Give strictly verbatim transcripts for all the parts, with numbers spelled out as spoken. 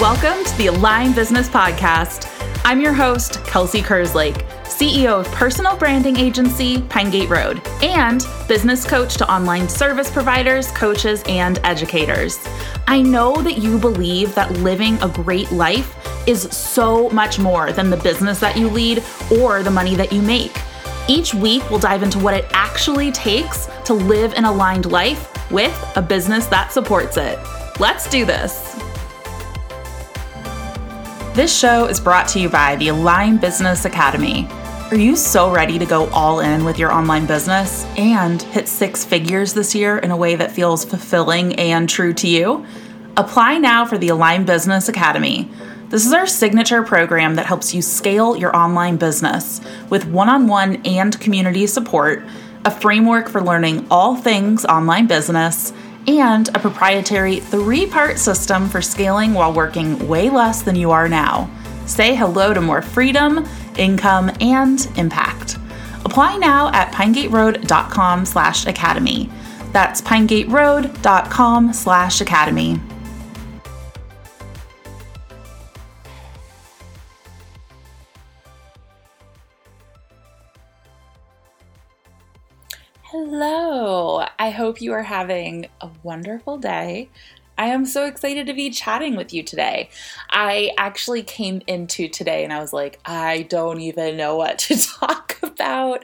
Welcome to the Align Business Podcast. I'm your host, Kelsey Kerslake, C E O of personal branding agency, Pine Gate Road, and business coach to online service providers, coaches, and educators. I know that you believe that living a great life is so much more than the business that you lead or the money that you make. Each week, we'll dive into what it actually takes to live an aligned life with a business that supports it. Let's do this. This show is brought to you by the Align Business Academy. Are you so ready to go all in with your online business and hit six figures this year in a way that feels fulfilling and true to you? Apply now for the Align Business Academy. This is our signature program that helps you scale your online business with one-on-one and community support, a framework for learning all things online business, and a proprietary three-part system for scaling while working way less than you are now. Say hello to more freedom, income, and impact. Apply now at pinegateroad.com slash academy. That's pinegateroad.com slash academy. Hello, I hope you are having a wonderful day. I am so excited to be chatting with you today. I actually came into today and I was like, I don't even know what to talk about.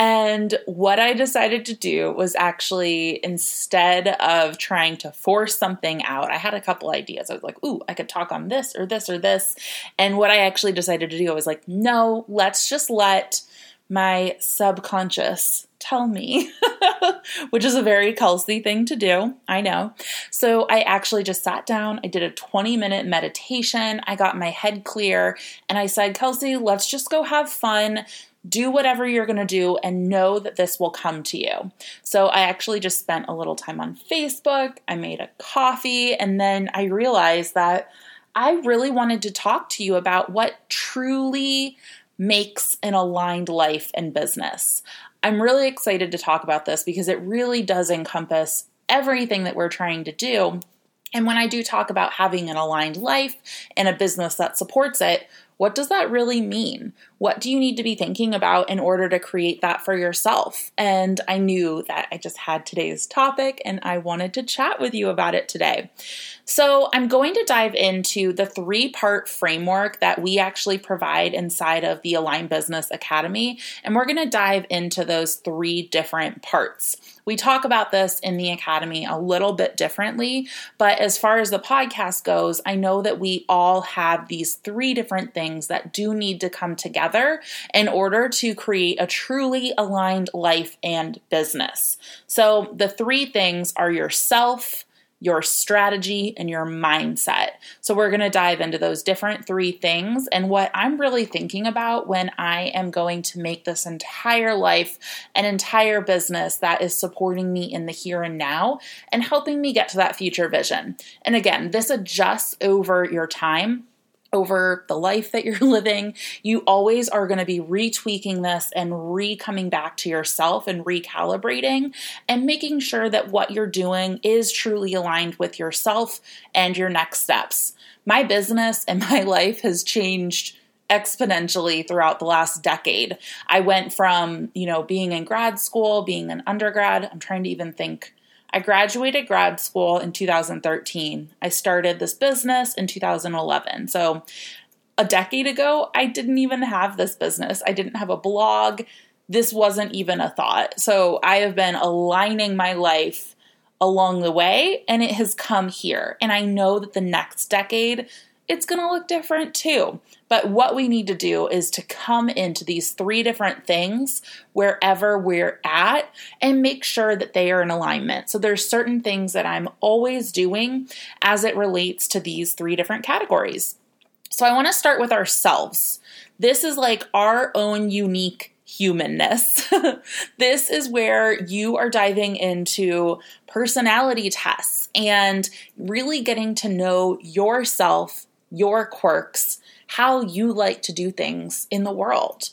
And what I decided to do was actually, instead of trying to force something out, I had a couple ideas. I was like, ooh, I could talk on this or this or this. And what I actually decided to do, I was like, no, let's just let my subconscious tell me, which is a very Kelsey thing to do. I know. So I actually just sat down. I did a twenty minute meditation. I got my head clear and I said, Kelsey, let's just go have fun. Do whatever you're going to do and know that this will come to you. So I actually just spent a little time on Facebook. I made a coffee and then I realized that I really wanted to talk to you about what truly makes an aligned life and business. I'm really excited to talk about this because it really does encompass everything that we're trying to do. And when I do talk about having an aligned life and a business that supports it, what does that really mean? What do you need to be thinking about in order to create that for yourself? And I knew that I just had today's topic and I wanted to chat with you about it today. So I'm going to dive into the three-part framework that we actually provide inside of the Align Business Academy, and we're going to dive into those three different parts. We talk about this in the Academy a little bit differently, but as far as the podcast goes, I know that we all have these three different things that do need to come together in order to create a truly aligned life and business. So the three things are yourself, your strategy, and your mindset. So we're going to dive into those different three things and what I'm really thinking about when I am going to make this entire life an entire business that is supporting me in the here and now and helping me get to that future vision. And again, this adjusts over your time, over the life that you're living. You always are going to be retweaking this and re-coming back to yourself and recalibrating and making sure that what you're doing is truly aligned with yourself and your next steps. My business and my life has changed exponentially throughout the last decade. I went from, you know, being in grad school, being an undergrad. I'm trying to even think. I graduated grad school in two thousand thirteen. I started this business in two thousand eleven. So a decade ago, I didn't even have this business. I didn't have a blog. This wasn't even a thought. So I have been aligning my life along the way, and it has come here. And I know that the next decade, it's going to look different too. But what we need to do is to come into these three different things wherever we're at and make sure that they are in alignment. So there's certain things that I'm always doing as it relates to these three different categories. So I want to start with ourselves. This is like our own unique humanness. This is where you are diving into personality tests and really getting to know yourself, your quirks, how you like to do things in the world.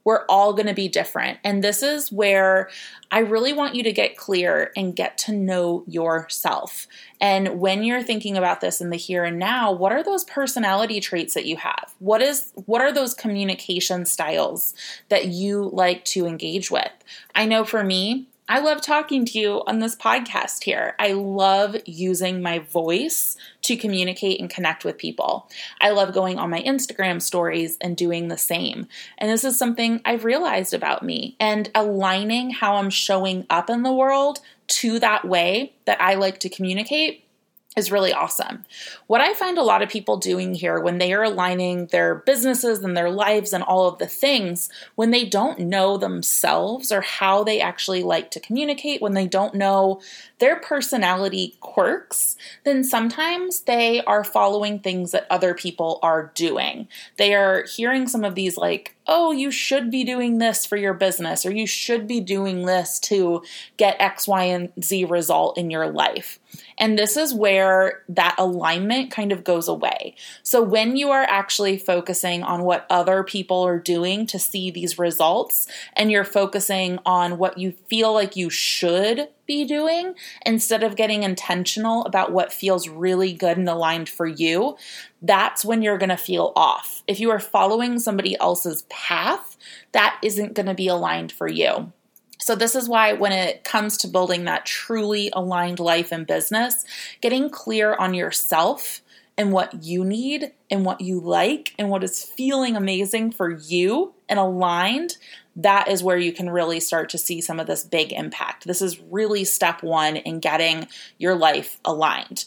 We're all going to be different. And this is where I really want you to get clear and get to know yourself. And when you're thinking about this in the here and now, what are those personality traits that you have? What is, what are those communication styles that you like to engage with? I know for me, I love talking to you on this podcast here. I love using my voice to communicate and connect with people. I love going on my Instagram stories and doing the same. And this is something I've realized about me, and aligning how I'm showing up in the world to that way that I like to communicate is really awesome. What I find a lot of people doing here when they are aligning their businesses and their lives and all of the things, when they don't know themselves or how they actually like to communicate, when they don't know their personality quirks, then sometimes they are following things that other people are doing. They are hearing some of these like, oh, you should be doing this for your business, or you should be doing this to get X, Y, and Z result in your life. And this is where that alignment kind of goes away. So when you are actually focusing on what other people are doing to see these results, and you're focusing on what you feel like you should be doing, instead of getting intentional about what feels really good and aligned for you, that's when you're going to feel off. If you are following somebody else's path, that isn't going to be aligned for you. So this is why when it comes to building that truly aligned life and business, getting clear on yourself and what you need and what you like and what is feeling amazing for you and aligned, that is where you can really start to see some of this big impact. This is really step one in getting your life aligned.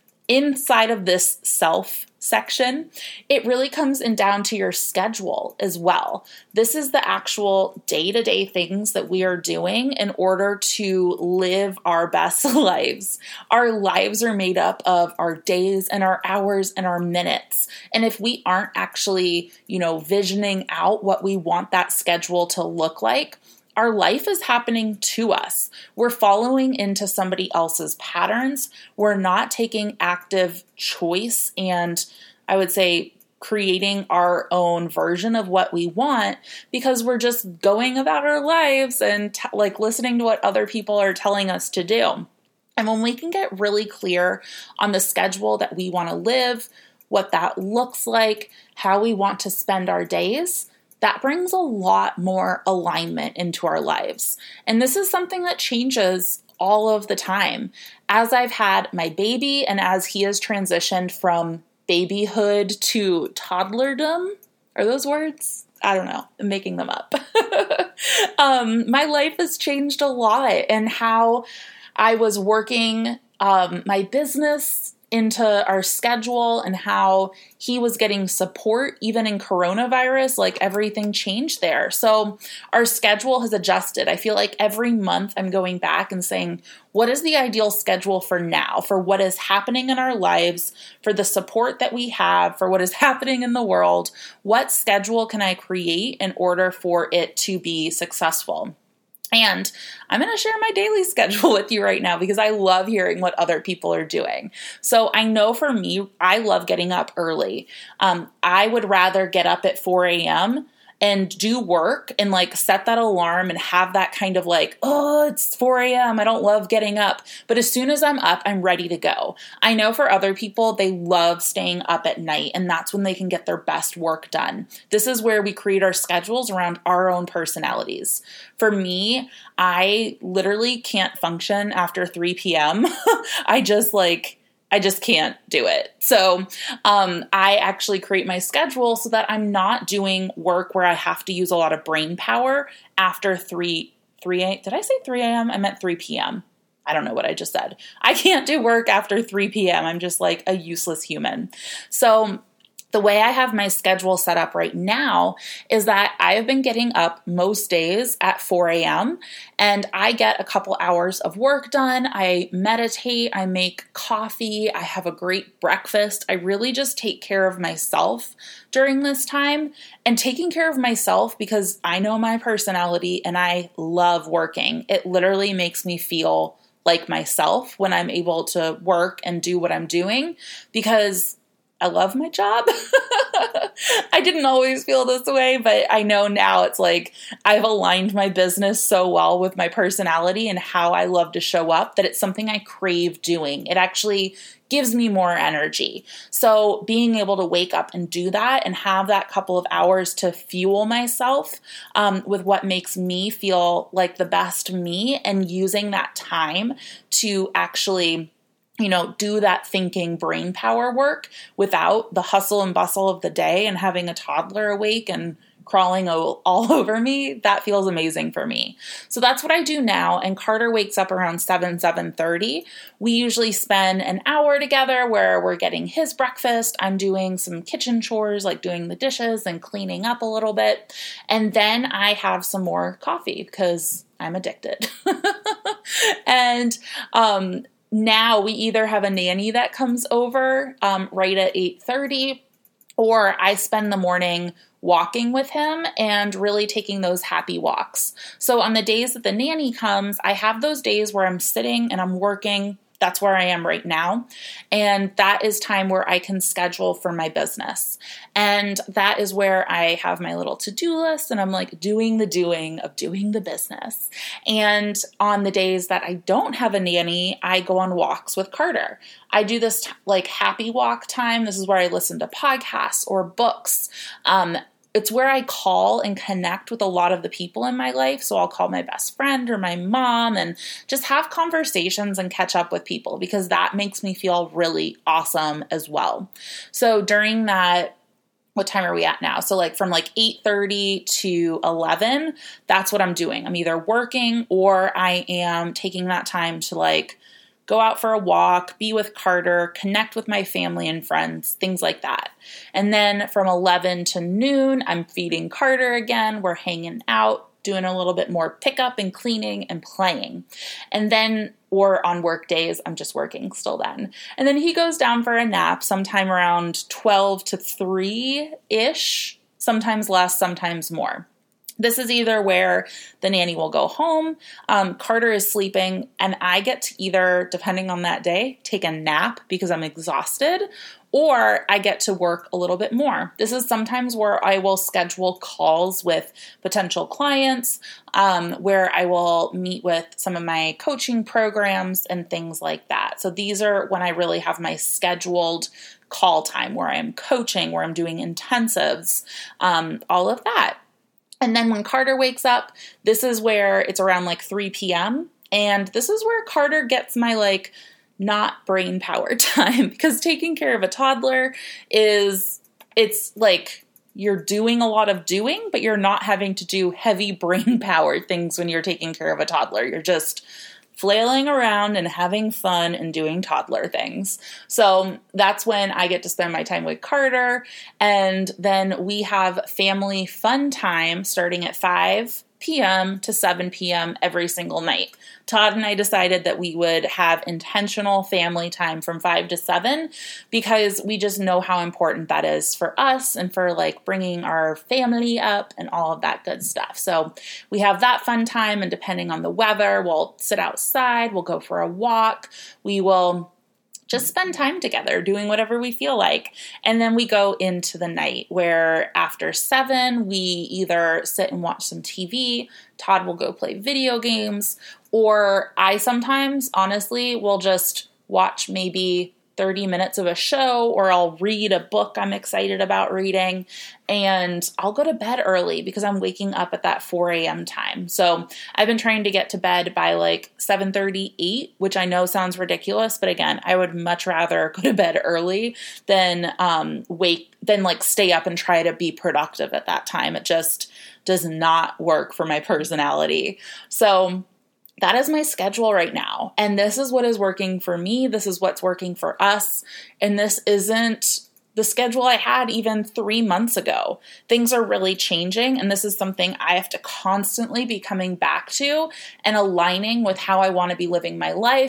Inside of this self section, it really comes in down to your schedule as well. This is the actual day-to-day things that we are doing in order to live our best lives. Our lives are made up of our days and our hours and our minutes. And if we aren't actually, you know, visioning out what we want that schedule to look like, our life is happening to us. We're following into somebody else's patterns. We're not taking active choice and, I would say, creating our own version of what we want, because we're just going about our lives and t- like listening to what other people are telling us to do. And when we can get really clear on the schedule that we want to live, what that looks like, how we want to spend our days, that brings a lot more alignment into our lives. And this is something that changes all of the time. As I've had my baby and as he has transitioned from babyhood to toddlerdom, are those words? I don't know. I'm making them up. um, my life has changed a lot, and how I was working um, my business into our schedule and how he was getting support even in coronavirus, like everything changed there. So our schedule has adjusted. I feel like every month I'm going back and saying, what is the ideal schedule for now, for what is happening in our lives, for the support that we have, for what is happening in the world? What schedule can I create in order for it to be successful? And I'm going to share my daily schedule with you right now because I love hearing what other people are doing. So I know for me, I love getting up early. Um, I would rather get up at four a.m. and do work and like set that alarm and have that kind of like, oh, it's four a.m. I don't love getting up. But as soon as I'm up, I'm ready to go. I know for other people, they love staying up at night, and that's when they can get their best work done. This is where we create our schedules around our own personalities. For me, I literally can't function after three p.m. I just like... I just can't do it. So um, I actually create my schedule so that I'm not doing work where I have to use a lot of brain power after three, three, did I say three a.m.? I meant three p.m. I don't know what I just said. I can't do work after three p.m. I'm just like a useless human. So the way I have my schedule set up right now is that I have been getting up most days at four a.m. and I get a couple hours of work done. I meditate, I make coffee, I have a great breakfast. I really just take care of myself during this time, and taking care of myself because I know my personality and I love working. It literally makes me feel like myself when I'm able to work and do what I'm doing because I love my job. I didn't always feel this way, but I know now it's like I've aligned my business so well with my personality and how I love to show up that it's something I crave doing. It actually gives me more energy. So being able to wake up and do that and have that couple of hours to fuel myself um, with what makes me feel like the best me, and using that time to actually, you know, do that thinking brain power work without the hustle and bustle of the day and having a toddler awake and crawling all, all over me, that feels amazing for me. So that's what I do now. And Carter wakes up around seven, seven thirty. We usually spend an hour together where we're getting his breakfast. I'm doing some kitchen chores, like doing the dishes and cleaning up a little bit. And then I have some more coffee because I'm addicted. and, um, now we either have a nanny that comes over um, right at eight thirty, or I spend the morning walking with him and really taking those happy walks. So on the days that the nanny comes, I have those days where I'm sitting and I'm working. That's where I am right now. And that is time where I can schedule for my business. And that is where I have my little to-do list and I'm like doing the doing of doing the business. And on the days that I don't have a nanny, I go on walks with Carter. I do this t- like happy walk time. This is where I listen to podcasts or books. Um, It's where I call and connect with a lot of the people in my life. So I'll call my best friend or my mom and just have conversations and catch up with people because that makes me feel really awesome as well. So during that, what time are we at now? So like from like eight thirty to eleven, that's what I'm doing. I'm either working or I am taking that time to like go out for a walk, be with Carter, connect with my family and friends, things like that. And then from eleven to noon, I'm feeding Carter again. We're hanging out, doing a little bit more pickup and cleaning and playing. And then, or on work days, I'm just working still then. And then he goes down for a nap sometime around twelve to three-ish, sometimes less, sometimes more. This is either where the nanny will go home, um, Carter is sleeping, and I get to either, depending on that day, take a nap because I'm exhausted, or I get to work a little bit more. This is sometimes where I will schedule calls with potential clients, um, where I will meet with some of my coaching programs and things like that. So these are when I really have my scheduled call time, where I am coaching, where I'm doing intensives, um, all of that. And then when Carter wakes up, this is where it's around like three p.m. And this is where Carter gets my like not brain power time, because taking care of a toddler is, it's like you're doing a lot of doing, but you're not having to do heavy brain power things when you're taking care of a toddler. You're just flailing around and having fun and doing toddler things. So that's when I get to spend my time with Carter. And then we have family fun time starting at five p.m. to seven p.m. every single night. Todd and I decided that we would have intentional family time from five to seven because we just know how important that is for us and for like bringing our family up and all of that good stuff. So we have that fun time, and depending on the weather, we'll sit outside, we'll go for a walk, we will just spend time together doing whatever we feel like. And then we go into the night where after seven, we either sit and watch some T V, Todd will go play video games, or I sometimes, honestly, will just watch maybe thirty minutes of a show, or I'll read a book I'm excited about reading, and I'll go to bed early because I'm waking up at that four a.m. time. So I've been trying to get to bed by like seven thirty, eight, which I know sounds ridiculous, but again, I would much rather go to bed early than um, wake, than like stay up and try to be productive at that time. It just does not work for my personality. So that is my schedule right now. And this is what is working for me. This is what's working for us. And this isn't the schedule I had even three months ago. Things are really changing. And this is something I have to constantly be coming back to and aligning with how I want to be living my life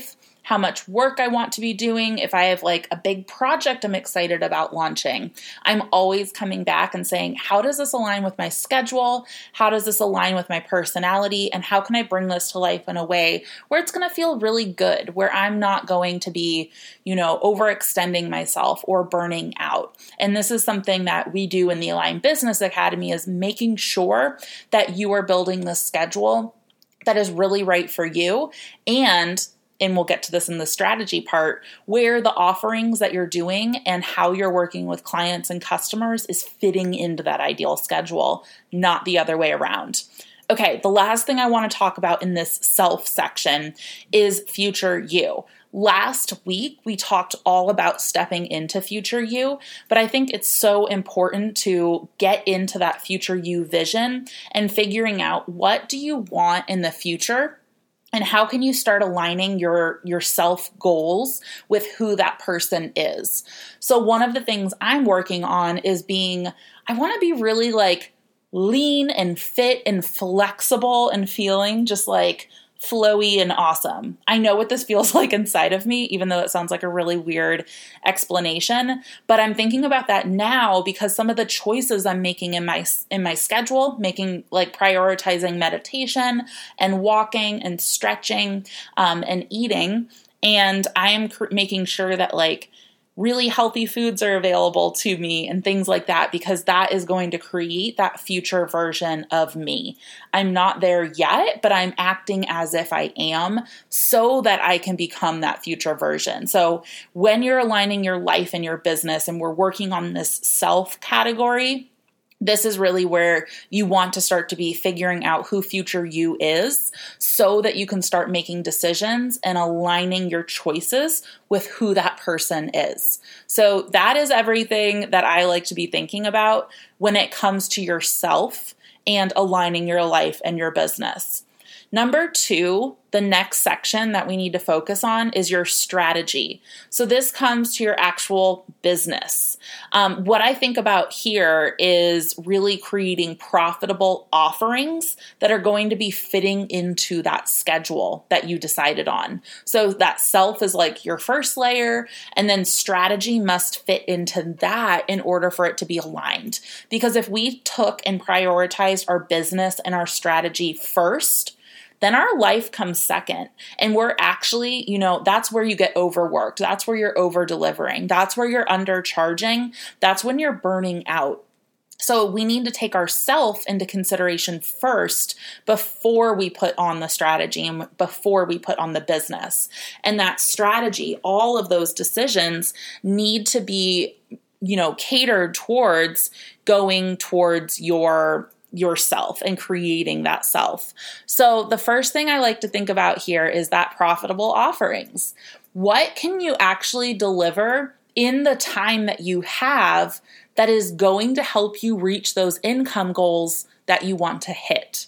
how much work I want to be doing, if I have like a big project I'm excited about launching, I'm always coming back and saying, how does this align with my schedule? How does this align with my personality? And how can I bring this to life in a way where it's going to feel really good, where I'm not going to be, you know, overextending myself or burning out. And this is something that we do in the Align Business Academy, is making sure that you are building the schedule that is really right for you. And and we'll get to this in the strategy part, where the offerings that you're doing and how you're working with clients and customers is fitting into that ideal schedule, not the other way around. Okay, the last thing I want to talk about in this self section is future you. Last week, we talked all about stepping into future you, but I think it's so important to get into that future you vision and figuring out, what do you want in the future? And how can you start aligning your, your self goals with who that person is? So one of the things I'm working on is being, I want to be really like lean and fit and flexible and feeling just like flowy and awesome. I know what this feels like inside of me, even though it sounds like a really weird explanation, but I'm thinking about that now because some of the choices I'm making in my in my schedule, making like prioritizing meditation and walking and stretching um, and eating, and I am cr- making sure that like really healthy foods are available to me and things like that, because that is going to create that future version of me. I'm not there yet, but I'm acting as if I am so that I can become that future version. So when you're aligning your life and your business and we're working on this self category, this is really where you want to start to be figuring out who future you is so that you can start making decisions and aligning your choices with who that person is. So that is everything that I like to be thinking about when it comes to yourself and aligning your life and your business. Number two, the next section that we need to focus on is your strategy. So this comes to your actual business. Um, what I think about here is really creating profitable offerings that are going to be fitting into that schedule that you decided on. So that self is like your first layer, and then strategy must fit into that in order for it to be aligned. Because if we took and prioritized our business and our strategy first, then our life comes second. And we're actually, you know, that's where you get overworked. That's where you're over delivering. That's where you're undercharging. That's when you're burning out. So we need to take ourselves into consideration first before we put on the strategy and before we put on the business. And that strategy, all of those decisions need to be, you know, catered towards going towards your yourself and creating that self. So the first thing I like to think about here is that profitable offerings. What can you actually deliver in the time that you have that is going to help you reach those income goals that you want to hit?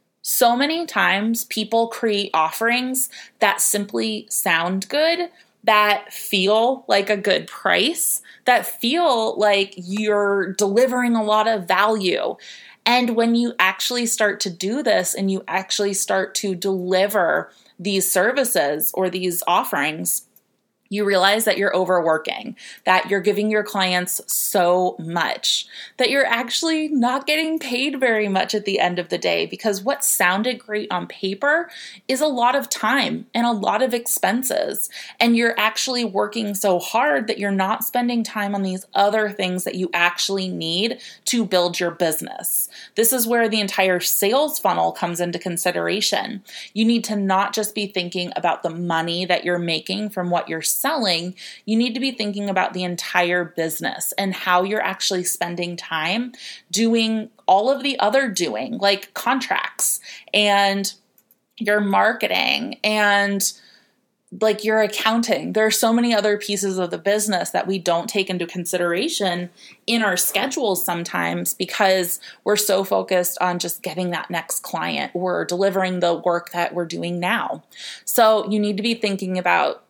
So many times people create offerings that simply sound good, that feel like a good price, that feel like you're delivering a lot of value. And when you actually start to do this and you actually start to deliver these services or these offerings, you realize that you're overworking, that you're giving your clients so much, that you're actually not getting paid very much at the end of the day, because what sounded great on paper is a lot of time and a lot of expenses. And you're actually working so hard that you're not spending time on these other things that you actually need to build your business. This is where the entire sales funnel comes into consideration. You need to not just be thinking about the money that you're making from what you're selling, you need to be thinking about the entire business and how you're actually spending time doing all of the other doing, like contracts and your marketing and like your accounting. There are so many other pieces of the business that we don't take into consideration in our schedules sometimes because we're so focused on just getting that next client or delivering the work that we're doing now. So you need to be thinking about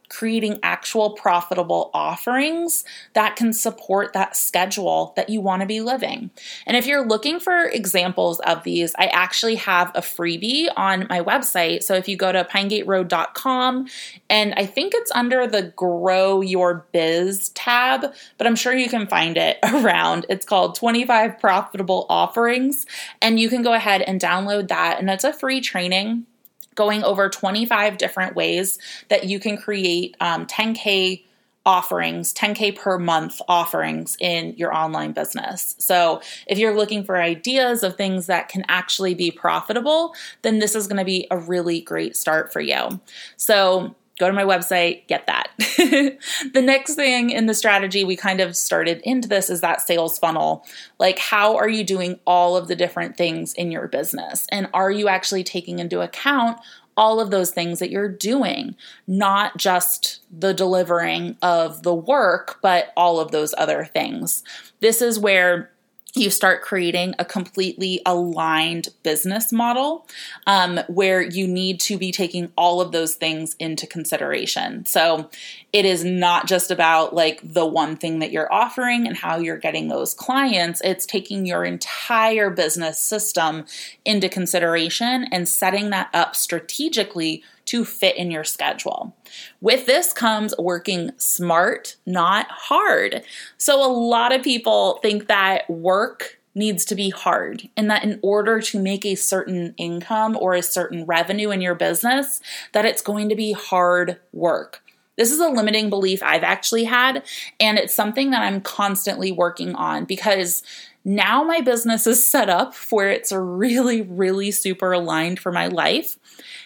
creating actual profitable offerings that can support that schedule that you want to be living. And if you're looking for examples of these, I actually have a freebie on my website. So if you go to pine gate road dot com, and I think it's under the Grow Your Biz tab, but I'm sure you can find it around. It's called twenty-five Profitable Offerings, and you can go ahead and download that, and it's a free training going over twenty-five different ways that you can create um, ten K offerings, ten K per month offerings in your online business. So if you're looking for ideas of things that can actually be profitable, then this is going to be a really great start for you. So go to my website, get that. The next thing in the strategy we kind of started into this is that sales funnel. Like, how are you doing all of the different things in your business? And are you actually taking into account all of those things that you're doing, not just the delivering of the work, but all of those other things? This is where you start creating a completely aligned business model um, where you need to be taking all of those things into consideration. So it is not just about like the one thing that you're offering and how you're getting those clients. It's taking your entire business system into consideration and setting that up strategically to fit in your schedule. With this comes working smart, not hard. So a lot of people think that work needs to be hard and that in order to make a certain income or a certain revenue in your business, that it's going to be hard work. This is a limiting belief I've actually had, and it's something that I'm constantly working on because now my business is set up where it's really, really super aligned for my life.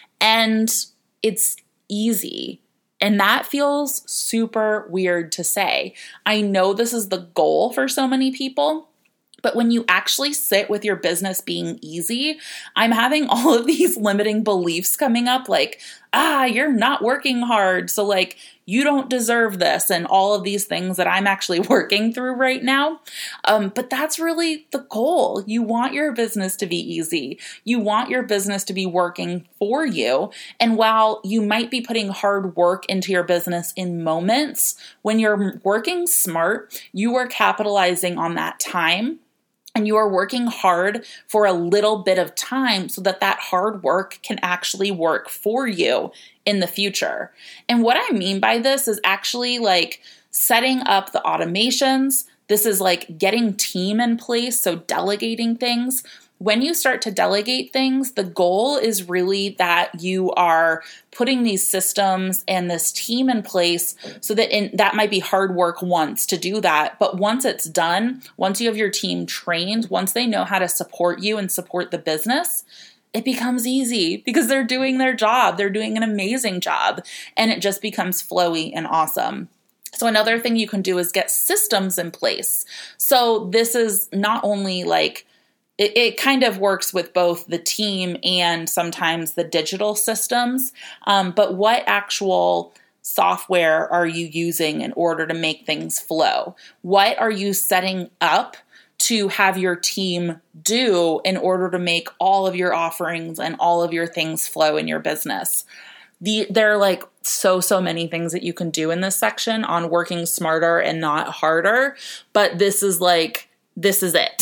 And it's easy. And that feels super weird to say. I know this is the goal for so many people, but when you actually sit with your business being easy, I'm having all of these limiting beliefs coming up like, ah, you're not working hard. So like, you don't deserve this and all of these things that I'm actually working through right now. Um, but that's really the goal. You want your business to be easy. You want your business to be working for you. And while you might be putting hard work into your business in moments, when you're working smart, you are capitalizing on that time. And you are working hard for a little bit of time so that that hard work can actually work for you in the future. And what I mean by this is actually like setting up the automations. This is like getting team in place, so delegating things. When you start to delegate things, the goal is really that you are putting these systems and this team in place so that in, that might be hard work once to do that. But once it's done, once you have your team trained, once they know how to support you and support the business, it becomes easy because they're doing their job. They're doing an amazing job, and it just becomes flowy and awesome. So another thing you can do is get systems in place. So this is not only like It, it kind of works with both the team and sometimes the digital systems. Um, but what actual software are you using in order to make things flow? What are you setting up to have your team do in order to make all of your offerings and all of your things flow in your business? The, there are like so, so many things that you can do in this section on working smarter and not harder. But this is like, this is it.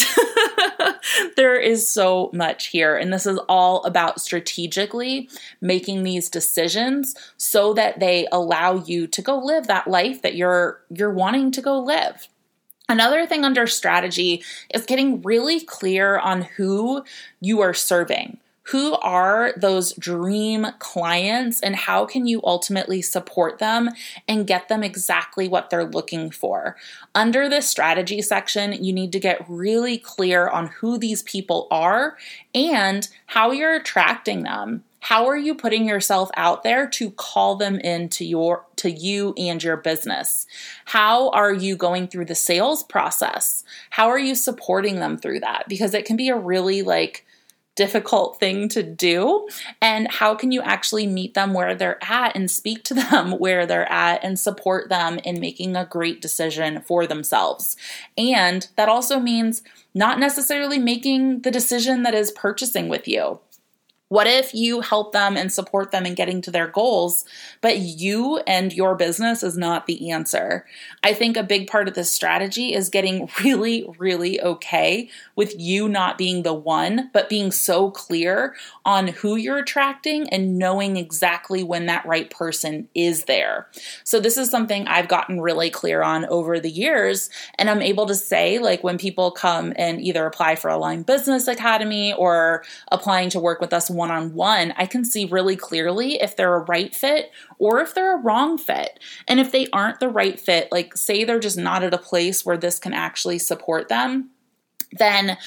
There is so much here, and this is all about strategically making these decisions so that they allow you to go live that life that you're you're wanting to go live. Another thing under strategy is getting really clear on who you are serving. Who are those dream clients and how can you ultimately support them and get them exactly what they're looking for? Under this strategy section, you need to get really clear on who these people are and how you're attracting them. How are you putting yourself out there to call them into your to you and your business? How are you going through the sales process? How are you supporting them through that? Because it can be a really like difficult thing to do. And how can you actually meet them where they're at and speak to them where they're at and support them in making a great decision for themselves? And that also means not necessarily making the decision that is purchasing with you. What if you help them and support them in getting to their goals, but you and your business is not the answer? I think a big part of this strategy is getting really, really okay with you not being the one, but being so clear on who you're attracting and knowing exactly when that right person is there. So this is something I've gotten really clear on over the years, and I'm able to say, like, when people come and either apply for Aligned Business Academy or applying to work with us one-on-one, I can see really clearly if they're a right fit or if they're a wrong fit. And if they aren't the right fit, like say they're just not at a place where this can actually support them, then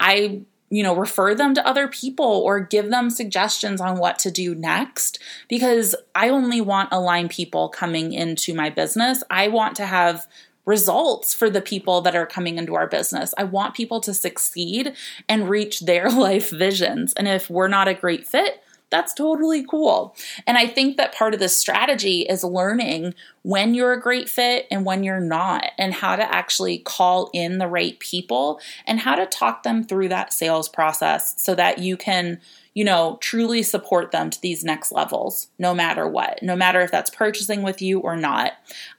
I you know, refer them to other people or give them suggestions on what to do next, because I only want aligned people coming into my business. I want to have results for the people that are coming into our business. I want people to succeed and reach their life visions. And if we're not a great fit, that's totally cool. And I think that part of this strategy is learning when you're a great fit and when you're not, and how to actually call in the right people and how to talk them through that sales process so that you can, you know, truly support them to these next levels, no matter what, no matter if that's purchasing with you or not.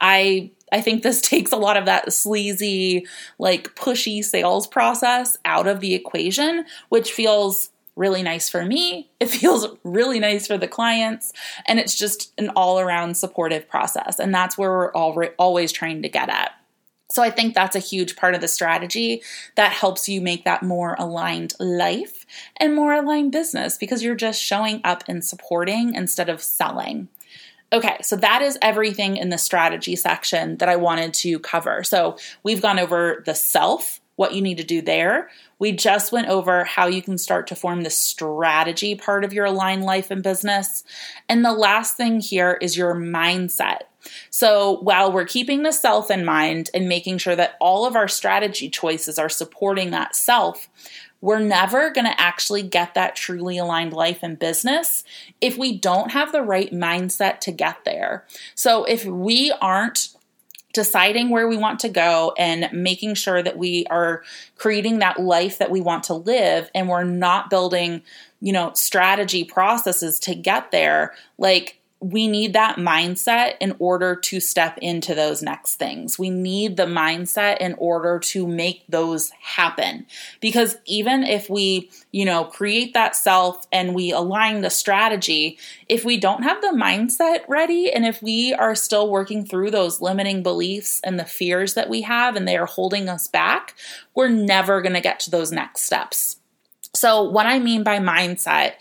I I think this takes a lot of that sleazy, like pushy sales process out of the equation, which feels really nice for me. It feels really nice for the clients, and it's just an all-around supportive process. And that's where we're all re- always trying to get at. So I think that's a huge part of the strategy that helps you make that more aligned life and more aligned business, because you're just showing up and supporting instead of selling. Okay, so that is everything in the strategy section that I wanted to cover. So we've gone over the self, what you need to do there. We just went over how you can start to form the strategy part of your aligned life and business. And the last thing here is your mindset. So while we're keeping the self in mind and making sure that all of our strategy choices are supporting that self, we're never going to actually get that truly aligned life and business if we don't have the right mindset to get there. So if we aren't deciding where we want to go and making sure that we are creating that life that we want to live, and we're not building, you know, strategy processes to get there, like, we need that mindset in order to step into those next things. We need the mindset in order to make those happen. Because even if we, you know, create that self and we align the strategy, if we don't have the mindset ready, and if we are still working through those limiting beliefs and the fears that we have and they are holding us back, we're never going to get to those next steps. So what I mean by mindset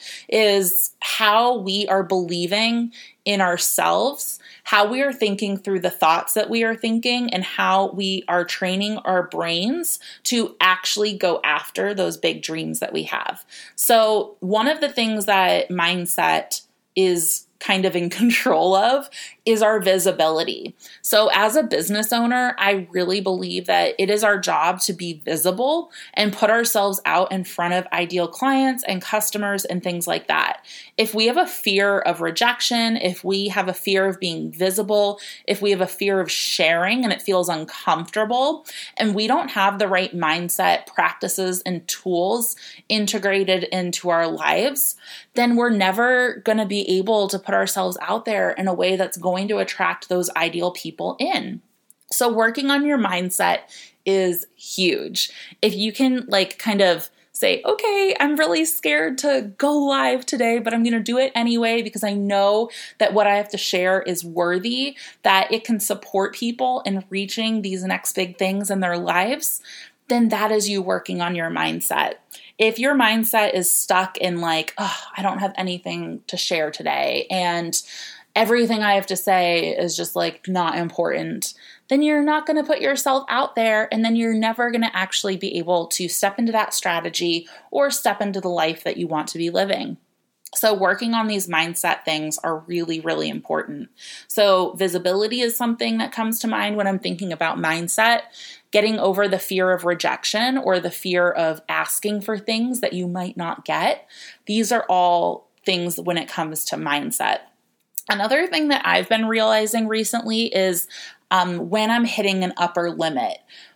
is how we are believing in ourselves, how we are thinking through the thoughts that we are thinking, and how we are training our brains to actually go after those big dreams that we have. So one of the things that mindset is kind of in control of is our visibility. So as a business owner, I really believe that it is our job to be visible and put ourselves out in front of ideal clients and customers and things like that. If we have a fear of rejection, if we have a fear of being visible, if we have a fear of sharing and it feels uncomfortable, and we don't have the right mindset, practices, and tools integrated into our lives, then we're never going to be able to put ourselves out there in a way that's going to attract those ideal people in. So working on your mindset is huge. If you can like kind of say, okay, I'm really scared to go live today, but I'm going to do it anyway because I know that what I have to share is worthy, that it can support people in reaching these next big things in their lives, then that is you working on your mindset. If your mindset is stuck in like, oh, I don't have anything to share today, and everything I have to say is just like not important, then you're not going to put yourself out there, and then you're never going to actually be able to step into that strategy or step into the life that you want to be living. So working on these mindset things are really, really important. So visibility is something that comes to mind when I'm thinking about mindset. Getting over the fear of rejection or the fear of asking for things that you might not get. These are all things when it comes to mindset. Another thing that I've been realizing recently is um, when I'm hitting an upper limit.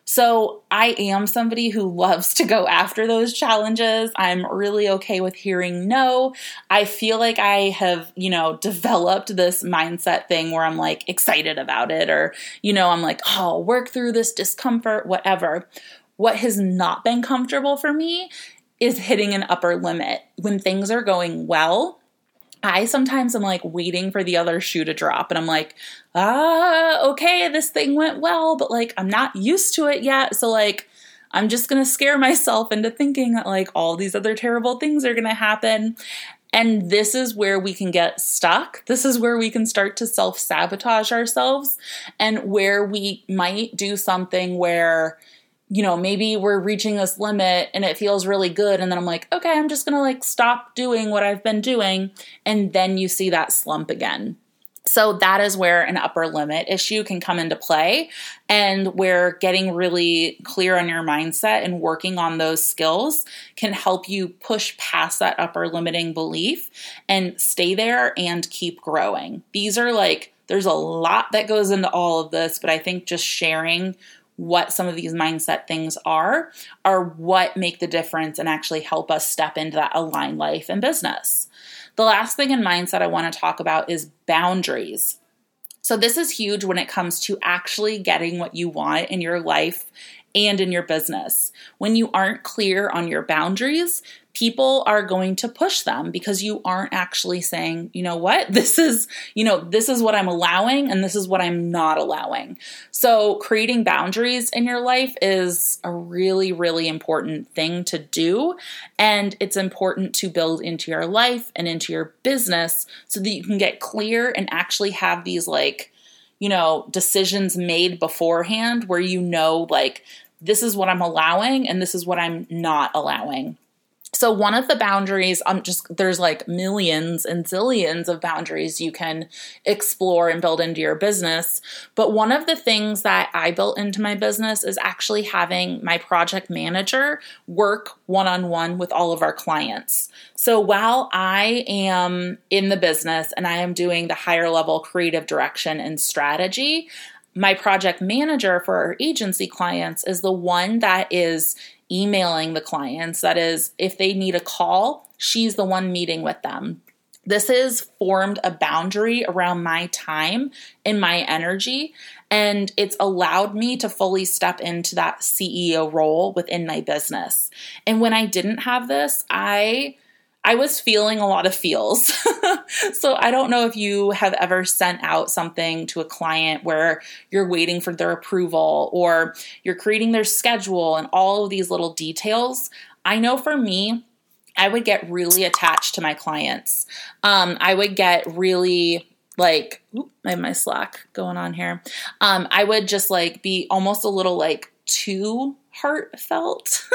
So I am somebody who loves to go after those challenges. I'm really okay with hearing no. I feel like I have, you know, developed this mindset thing where I'm like excited about it, or, you know, I'm like, oh, I'll work through this discomfort, whatever. What has not been comfortable for me is hitting an upper limit. When things are going well, I sometimes am like waiting for the other shoe to drop, and I'm like, ah, okay, this thing went well, but like I'm not used to it yet. So like I'm just going to scare myself into thinking that like all these other terrible things are going to happen. And this is where we can get stuck. This is where we can start to self-sabotage ourselves, and where we might do something where, you know, maybe we're reaching this limit and it feels really good. And then I'm like, okay, I'm just going to like stop doing what I've been doing. And then you see that slump again. So that is where an upper limit issue can come into play, and where getting really clear on your mindset and working on those skills can help you push past that upper limiting belief and stay there and keep growing. These are like, there's a lot that goes into all of this, but I think just sharing what some of these mindset things are, are what make the difference and actually help us step into that aligned life and business. The last thing in mindset I want to talk about is boundaries. So this is huge when it comes to actually getting what you want in your life and in your business. When you aren't clear on your boundaries, people are going to push them because you aren't actually saying, you know what, this is, you know, this is what I'm allowing and this is what I'm not allowing. So creating boundaries in your life is a really, really important thing to do. And it's important to build into your life and into your business so that you can get clear and actually have these like, you know, decisions made beforehand where you know, like, this is what I'm allowing and this is what I'm not allowing. So one of the boundaries, I'm just, there's like millions and zillions of boundaries you can explore and build into your business. But one of the things that I built into my business is actually having my project manager work one-on-one with all of our clients. So while I am in the business and I am doing the higher level creative direction and strategy, my project manager for our agency clients is the one that is emailing the clients. That is, if they need a call, she's the one meeting with them. This has formed a boundary around my time and my energy, and it's allowed me to fully step into that C E O role within my business. And when I didn't have this, I I was feeling a lot of feels. So I don't know if you have ever sent out something to a client where you're waiting for their approval or you're creating their schedule and all of these little details. I know for me, I would get really attached to my clients. Um, I would get really like, oop, I have my Slack going on here. Um, I would just like be almost a little like too heartfelt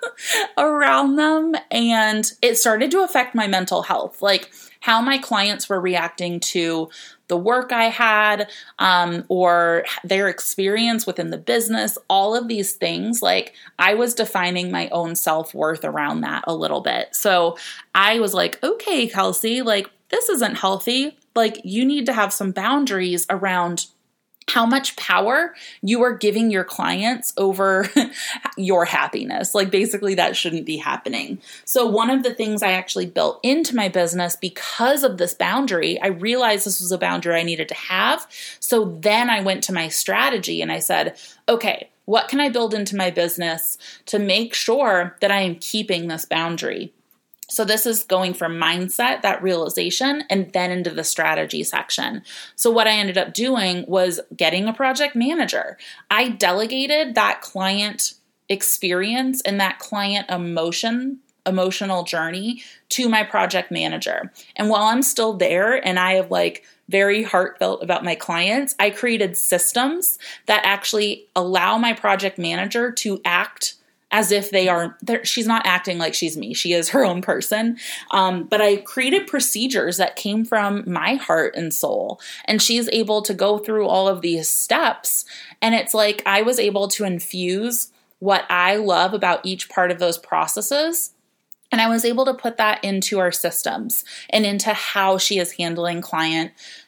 around them. And it started to affect my mental health, like how my clients were reacting to the work I had, um, or their experience within the business, all of these things. Like I was defining my own self-worth around that a little bit. So I was like, okay, Kelsey, like this isn't healthy. Like you need to have some boundaries around how much power you are giving your clients over your happiness. Like basically that shouldn't be happening. So one of the things I actually built into my business because of this boundary, I realized this was a boundary I needed to have. So then I went to my strategy and I said, okay, what can I build into my business to make sure that I am keeping this boundary? So this is going from mindset, that realization, and then into the strategy section. So what I ended up doing was getting a project manager. I delegated that client experience and that client emotion, emotional journey to my project manager. And while I'm still there and I have like very heartfelt about my clients, I created systems that actually allow my project manager to act as if they are, she's not acting like she's me. She is her own person. Um, but I created procedures that came from my heart and soul. And she's able to go through all of these steps. And it's like I was able to infuse what I love about each part of those processes. And I was able to put that into our systems and into how she is handling client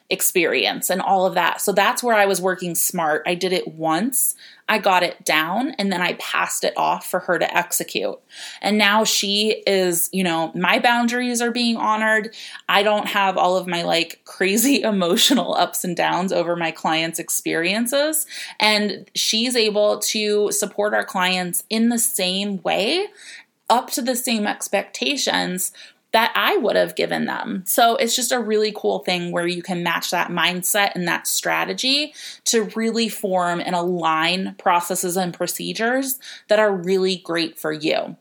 experience and all of that. So that's where I was working smart. I did it once, I got it down, and then I passed it off for her to execute. And now she is, you know, my boundaries are being honored. I don't have all of my like crazy emotional ups and downs over my clients' experiences. And she's able to support our clients in the same way, up to the same expectations that I would have given them. So it's just a really cool thing where you can match that mindset and that strategy to really form and align processes and procedures that are really great for you.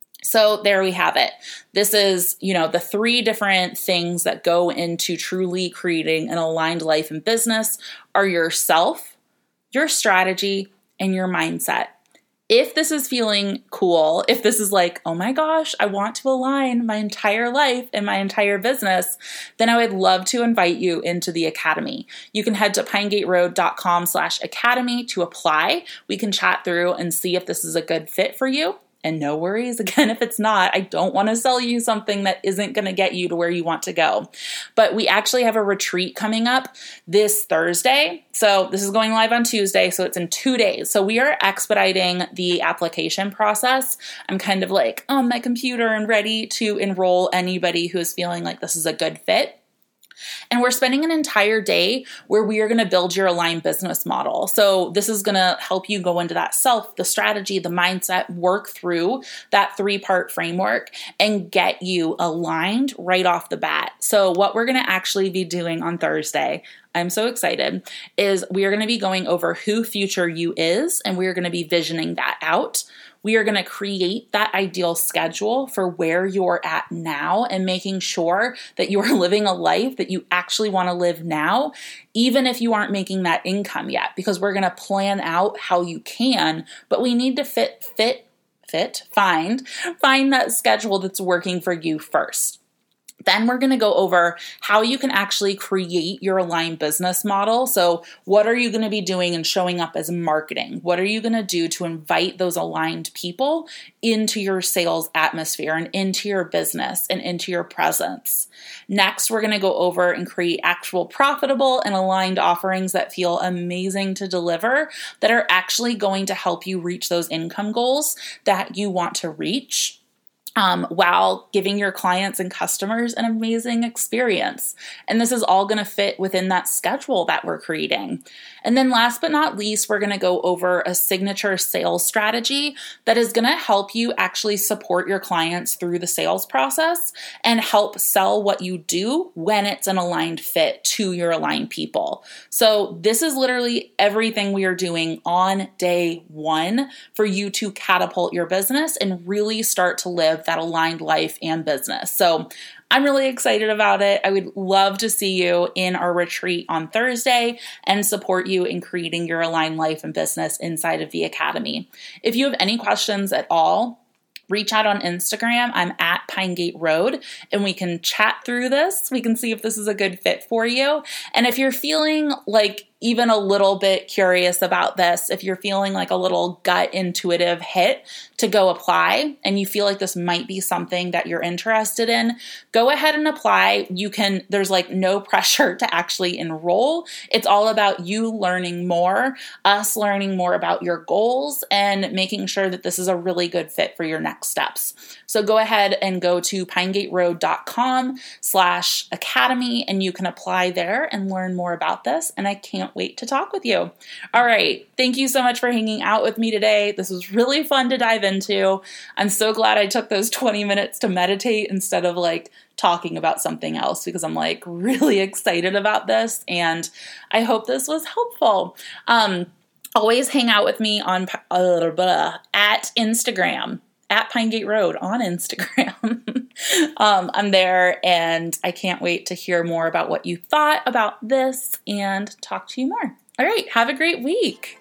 So there we have it. This is, you know, the three different things that go into truly creating an aligned life and business are yourself, your strategy, and your mindset. If this is feeling cool, if this is like, oh my gosh, I want to align my entire life and my entire business, then I would love to invite you into the academy. You can head to pinegateroad.com slash academy to apply. We can chat through and see if this is a good fit for you. And no worries, again, if it's not, I don't want to sell you something that isn't going to get you to where you want to go. But we actually have a retreat coming up this Thursday. So this is going live on Tuesday, so it's in two days. So we are expediting the application process. I'm kind of like on my computer and ready to enroll anybody who is feeling like this is a good fit. And we're spending an entire day where we are going to build your aligned business model. So this is going to help you go into that self, the strategy, the mindset, work through that three-part framework and get you aligned right off the bat. So what we're going to actually be doing on Thursday, I'm so excited, is we are going to be going over who future you is, and we are going to be visioning that out. We are going to create that ideal schedule for where you're at now and making sure that you are living a life that you actually want to live now, even if you aren't making that income yet, because we're going to plan out how you can, but we need to fit, fit, fit, find, find that schedule that's working for you first. Then we're going to go over how you can actually create your aligned business model. So what are you going to be doing and showing up as marketing? What are you going to do to invite those aligned people into your sales atmosphere and into your business and into your presence? Next, we're going to go over and create actual profitable and aligned offerings that feel amazing to deliver, that are actually going to help you reach those income goals that you want to reach. Um, while giving your clients and customers an amazing experience. And this is all going to fit within that schedule that we're creating. And then last but not least, we're going to go over a signature sales strategy that is going to help you actually support your clients through the sales process and help sell what you do when it's an aligned fit to your aligned people. So this is literally everything we are doing on day one for you to catapult your business and really start to live that aligned life and business. So I'm really excited about it. I would love to see you in our retreat on Thursday and support you in creating your aligned life and business inside of the academy. If you have any questions at all, reach out on Instagram. I'm at Pinegate Road, and we can chat through this. We can see if this is a good fit for you. And if you're feeling like even a little bit curious about this, if you're feeling like a little gut intuitive hit to go apply and you feel like this might be something that you're interested in, go ahead and apply. You can, there's like no pressure to actually enroll. It's all about you learning more, us learning more about your goals and making sure that this is a really good fit for your next steps. So go ahead and go to pinegateroad.com slash academy and you can apply there and learn more about this. And I can't wait to talk with you. All right. Thank you so much for hanging out with me today. This was really fun to dive into. I'm so glad I took those twenty minutes to meditate instead of like talking about something else, because I'm like really excited about this and I hope this was helpful. Um, always hang out with me on uh, blah, at Instagram. At Pinegate Road on Instagram. um, I'm there and I can't wait to hear more about what you thought about this and talk to you more. All right, have a great week.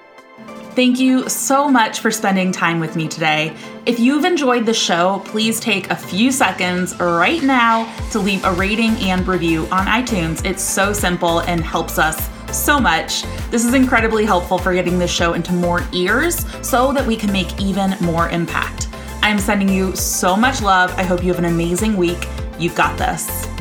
Thank you so much for spending time with me today. If you've enjoyed the show, please take a few seconds right now to leave a rating and review on iTunes. It's so simple and helps us so much. This is incredibly helpful for getting this show into more ears so that we can make even more impact. I'm sending you so much love. I hope you have an amazing week. You've got this.